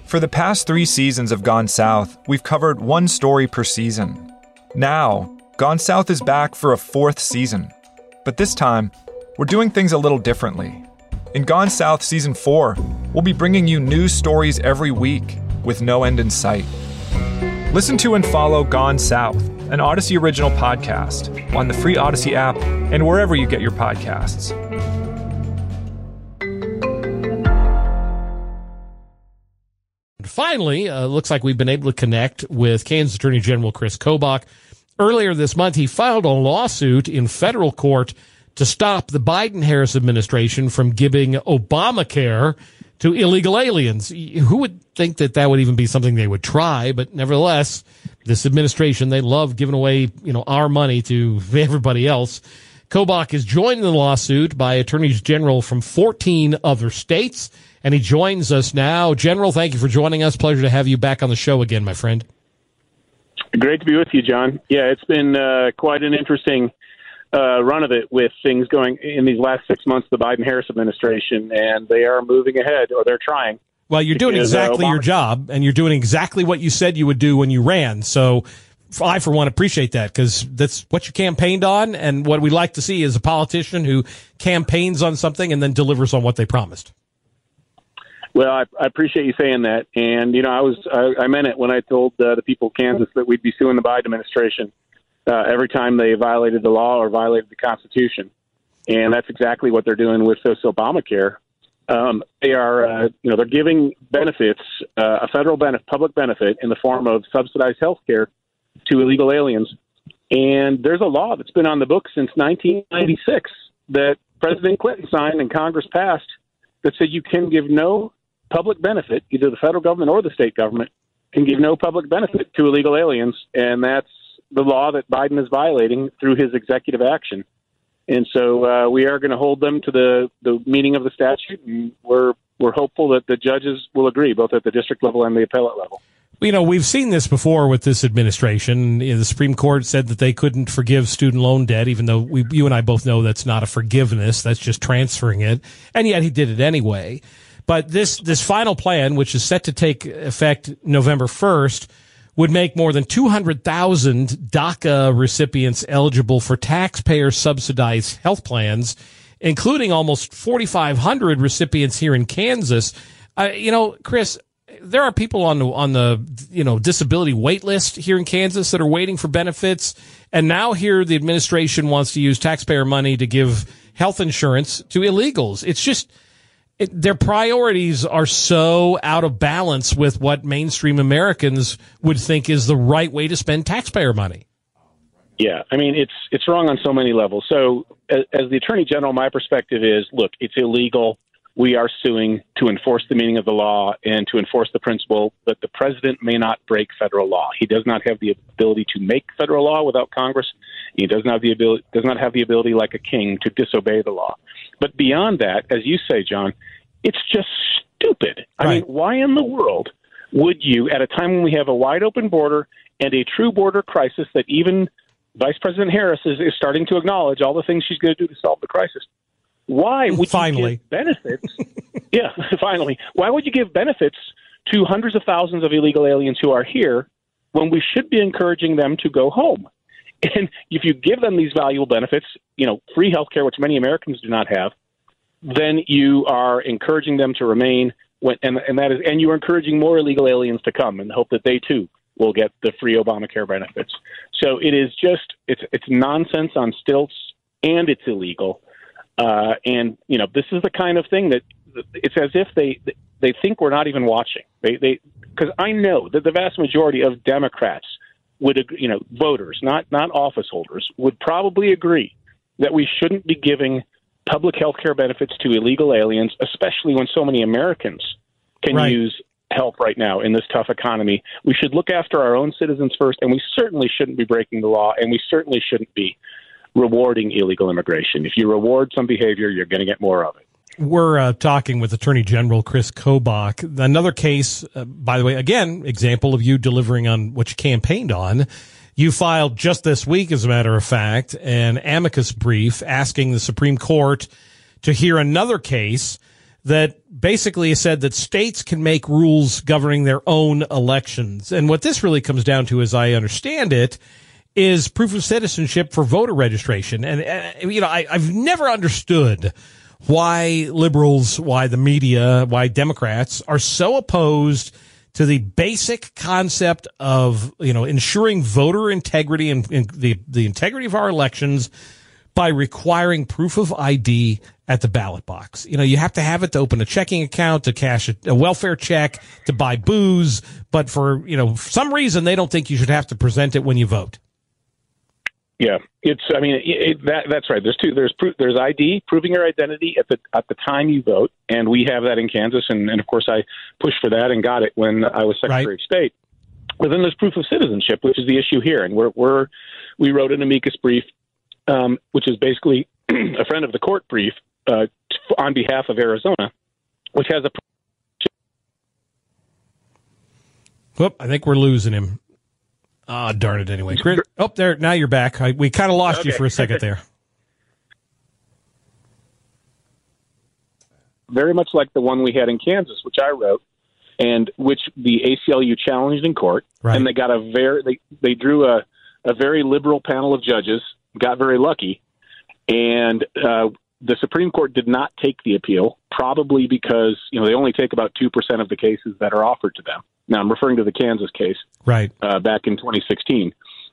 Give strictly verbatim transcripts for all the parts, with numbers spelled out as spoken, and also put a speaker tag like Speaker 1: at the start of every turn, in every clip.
Speaker 1: For the past three seasons of Gone South, we've covered one story per season. Now, Gone South is back for a fourth season. But this time, we're doing things a little differently. In Gone South Season four, we'll be bringing you news stories every week with no end in sight. Listen to and follow Gone South, an Odyssey original podcast, on the free Odyssey app and wherever you get your podcasts.
Speaker 2: Finally, uh, looks like we've been able to connect with Kansas Attorney General Chris Kobach. Earlier this month, he filed a lawsuit in federal court to stop the Biden-Harris administration from giving Obamacare to illegal aliens. Who would think that that would even be something they would try? But nevertheless, this administration, they love giving away, you know, our money to everybody else. Kobach is joined in the lawsuit by attorneys general from fourteen other states, and he joins us now. General, thank you for joining us. Pleasure to have you back on the show again, my friend.
Speaker 3: Great to be with you, John. Yeah, it's been uh, quite an interesting uh, run of it with things going in these last six months, the Biden-Harris administration, and they are moving ahead, or they're trying.
Speaker 2: Well, you're doing
Speaker 3: because,
Speaker 2: exactly
Speaker 3: uh,
Speaker 2: your job, and you're doing exactly what you said you would do when you ran. So I, for one, appreciate that, because that's what you campaigned on, and what we like to see is a politician who campaigns on something and then delivers on what they promised.
Speaker 3: Well, I, I appreciate you saying that, and you know, I was I, I meant it when I told uh, the people of Kansas that we'd be suing the Biden administration uh, every time they violated the law or violated the Constitution, and that's exactly what they're doing with this Obamacare. Um, they are, uh, you know, they're giving benefits, uh, a federal benefit, public benefit, in the form of subsidized health care to illegal aliens, and there's a law that's been on the books since nineteen ninety-six that President Clinton signed and Congress passed that said you can give no public benefit, either the federal government or the state government can give no public benefit to illegal aliens, and that's the law that Biden is violating through his executive action. And so uh, we are going to hold them to the, the meaning of the statute, and we're we're hopeful that the judges will agree, both at the district level and the appellate level.
Speaker 2: You know, we've seen this before with this administration. You know, the Supreme Court said that they couldn't forgive student loan debt, even though we, you and I both know that's not a forgiveness, that's just transferring it, and yet he did it anyway. But this, this final plan, which is set to take effect November first, would make more than two hundred thousand DACA recipients eligible for taxpayer-subsidized health plans, including almost forty-five hundred recipients here in Kansas. Uh, you know, Chris, there are people on the, on the, you know, disability wait list here in Kansas that are waiting for benefits. And now here the administration wants to use taxpayer money to give health insurance to illegals. It's just... It, their priorities are so out of balance with what mainstream Americans would think is the right way to spend taxpayer money.
Speaker 3: Yeah, I mean, it's it's wrong on so many levels. So as, as the Attorney General, my perspective is, look, it's illegal. We are suing to enforce the meaning of the law and to enforce the principle that the president may not break federal law. He does not have the ability to make federal law without Congress. He does not have the ability, does not have the ability, like a king, to disobey the law. But beyond that, as you say, John, it's just stupid. I
Speaker 2: right.
Speaker 3: mean, why in the world would you, at a time when we have a wide open border and a true border crisis that even Vice President Harris is, is starting to acknowledge all the things she's going to do to solve the crisis, why would
Speaker 2: finally.
Speaker 3: you give benefits? yeah, finally. Why would you give benefits to hundreds of thousands of illegal aliens who are here when we should be encouraging them to go home? And if you give them these valuable benefits, you know, free health care, which many Americans do not have, then you are encouraging them to remain, when, and, and that is, and you are encouraging more illegal aliens to come and hope that they too will get the free Obamacare benefits. So it is just, it's it's nonsense on stilts, and it's illegal. Uh, and you know, this is the kind of thing that it's as if they they think we're not even watching. They they because I know that the vast majority of Democrats would, you know, voters, not not office holders, would probably agree that we shouldn't be giving public health care benefits to illegal aliens, especially when so many Americans can
Speaker 2: right.
Speaker 3: use help right now in this tough economy. We should look after our own citizens first, and we certainly shouldn't be breaking the law, and we certainly shouldn't be rewarding illegal immigration. If you reward some behavior, you're going to get more of it.
Speaker 2: We're uh, talking with Attorney General Chris Kobach. Another case, uh, by the way, again, example of you delivering on what you campaigned on. You filed just this week, as a matter of fact, an amicus brief asking the Supreme Court to hear another case that basically said that states can make rules governing their own elections. And what this really comes down to, as I understand it, is proof of citizenship for voter registration. And, uh, you know, I, I've never understood why liberals, why the media, why Democrats are so opposed to the basic concept of, you know, ensuring voter integrity and, and the, the integrity of our elections by requiring proof of I D at the ballot box. You know, you have to have it to open a checking account, to cash a, a welfare check, to buy booze. But for, you know, for some reason, they don't think you should have to present it when you vote.
Speaker 3: Yeah, it's. I mean, it, it, that that's right. There's two. There's proof. There's I D, proving your identity at the at the time you vote, and we have that in Kansas. And, and of course, I pushed for that and got it when I was Secretary
Speaker 2: right.
Speaker 3: of State. But then there's proof of citizenship, which is the issue here, and we're we're we wrote an amicus brief, um, which is basically a friend of the court brief uh, on behalf of Arizona, which has a.
Speaker 2: Whoop! I think we're losing him. Ah, oh, darn it. Anyway, Chris, oh, there. Now you're back. I, we kind of lost okay. you for a second there.
Speaker 3: Very much like the one we had in Kansas, which I wrote, and which the A C L U challenged in court,
Speaker 2: right.
Speaker 3: and they got a very they they drew a a very liberal panel of judges, got very lucky, and uh, the Supreme Court did not take the appeal, probably because you know they only take about two percent of the cases that are offered to them. Now, I'm referring to the Kansas case,
Speaker 2: right?
Speaker 3: Uh, back in twenty sixteen,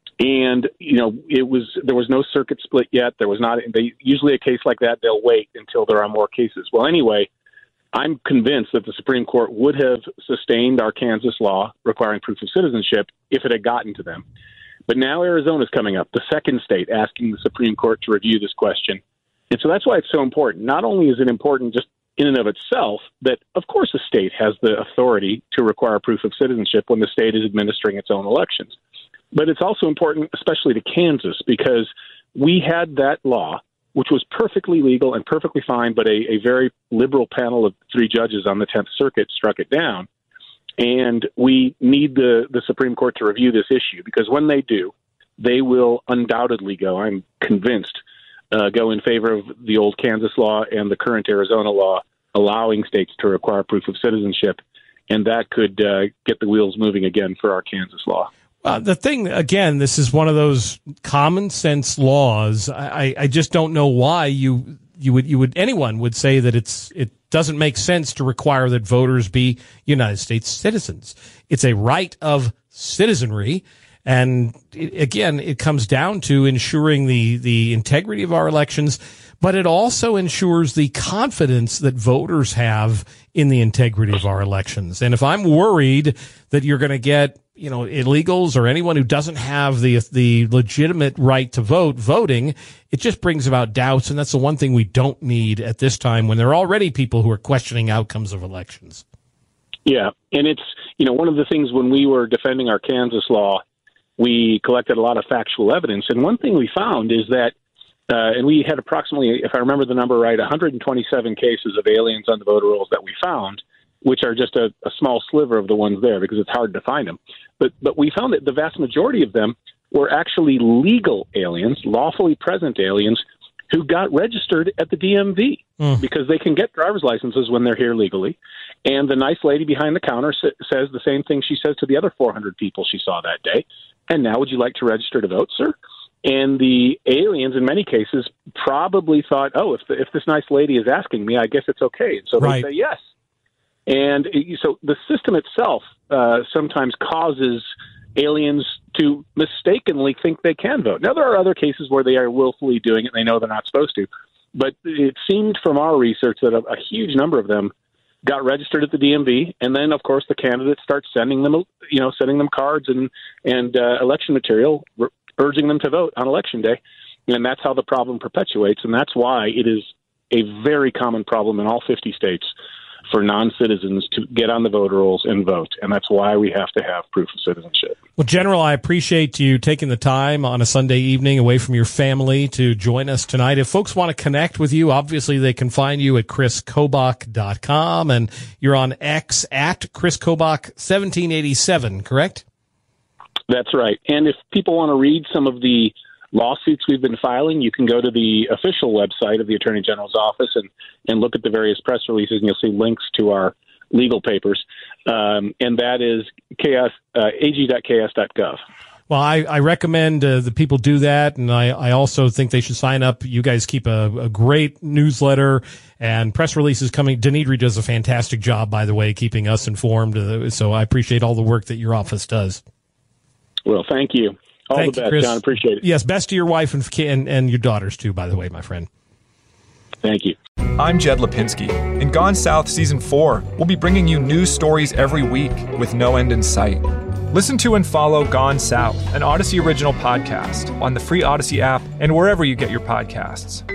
Speaker 3: and you know, it was there was no circuit split yet. There was not. They usually a case like that, they'll wait until there are more cases. Well, anyway, I'm convinced that the Supreme Court would have sustained our Kansas law requiring proof of citizenship if it had gotten to them. But now Arizona's coming up, the second state asking the Supreme Court to review this question, and so that's why it's so important. Not only is it important just in and of itself that, of course, a state has the authority to require proof of citizenship when the state is administering its own elections. But it's also important, especially to Kansas, because we had that law, which was perfectly legal and perfectly fine, but a, a very liberal panel of three judges on the tenth Circuit struck it down. And we need the, the Supreme Court to review this issue, because when they do, they will undoubtedly go, I'm convinced, Uh, go in favor of the old Kansas law and the current Arizona law, allowing states to require proof of citizenship, and that could uh, get the wheels moving again for our Kansas law.
Speaker 2: Uh, the thing, again, this is one of those common sense laws. I, I just don't know why you you would you would anyone would say that it's it doesn't make sense to require that voters be United States citizens. It's a right of citizenry. And it, again, it comes down to ensuring the, the integrity of our elections, but it also ensures the confidence that voters have in the integrity of our elections. And if I'm worried that you're going to get, you know, illegals or anyone who doesn't have the, the legitimate right to vote voting, it just brings about doubts. And that's the one thing we don't need at this time when there are already people who are questioning outcomes of elections.
Speaker 3: Yeah. And it's, you know, one of the things when we were defending our Kansas law, we collected a lot of factual evidence. And one thing we found is that, uh, and we had approximately, if I remember the number right, one hundred twenty-seven cases of aliens on the voter rolls that we found, which are just a, a small sliver of the ones there because it's hard to find them. But, but we found that the vast majority of them were actually legal aliens, lawfully present aliens, who got registered at the D M V mm. because they can get driver's licenses when they're here legally. And the nice lady behind the counter sa- says the same thing she says to the other four hundred people she saw that day. And now would you like to register to vote, sir? And the aliens, in many cases, probably thought, oh, if the, if this nice lady is asking me, I guess it's okay. And so they
Speaker 2: right.
Speaker 3: say yes. And it, so the system itself uh, sometimes causes aliens to mistakenly think they can vote. Now, there are other cases where they are willfully doing it and they know they're not supposed to. But it seemed from our research that a, a huge number of them got registered at the D M V, and then, of course, the candidates start sending them, you know, sending them cards and and uh, election material, r- urging them to vote on election day, and that's how the problem perpetuates, and that's why it is a very common problem in all fifty states for non-citizens to get on the voter rolls and vote, and that's why we have to have proof of citizenship.
Speaker 2: Well, General, I appreciate you taking the time on a Sunday evening away from your family to join us tonight. If folks want to connect with you, obviously they can find you at chris kobach dot com, and you're on X at chris kobach seventeen eighty-seven, correct?
Speaker 3: That's right. And if people want to read some of the lawsuits we've been filing, you can go to the official website of the Attorney General's office and, and look at the various press releases, and you'll see links to our legal papers. Um, and that is K S, uh, A G dot K S dot gov.
Speaker 2: Well, I, I recommend uh, the people do that, and I, I also think they should sign up. You guys keep a, a great newsletter and press releases coming. Denidri does a fantastic job, by the way, keeping us informed, uh, so I appreciate all the work that your office does.
Speaker 3: Well, thank you. All
Speaker 2: thank
Speaker 3: the best,
Speaker 2: you, Chris.
Speaker 3: John. Appreciate it.
Speaker 2: Yes, best to your wife and, and, and your daughters, too, by the way, my friend.
Speaker 3: Thank you.
Speaker 1: I'm Jed Lipinski. In Gone South Season four, we'll be bringing you news stories every week with no end in sight. Listen to and follow Gone South, an Odyssey original podcast, on the free Odyssey app and wherever you get your podcasts.